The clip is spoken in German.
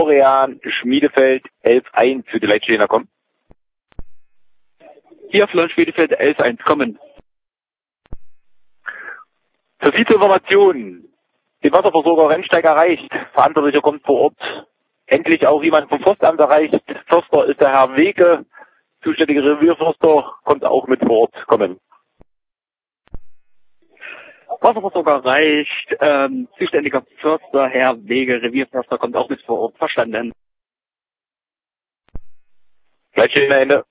Florian Schmiedefeld 11-1 für die Leitstehender kommen. Hier Florian Schmiedefeld 11-1 kommen. Für Sie zur Information. Den Wasserversorger Rennsteig erreicht. Verantwortlicher kommt vor Ort. Endlich auch jemand vom Forstamt erreicht. Förster ist der Herr Wege. Zuständiger Revierförster kommt auch mit vor Ort. Kommen. Wasserversorger erreicht. Zuständiger Förster, Herr Wege, Revierförster kommt auch mit vor Ort. Verstanden. Leitstehender Ende.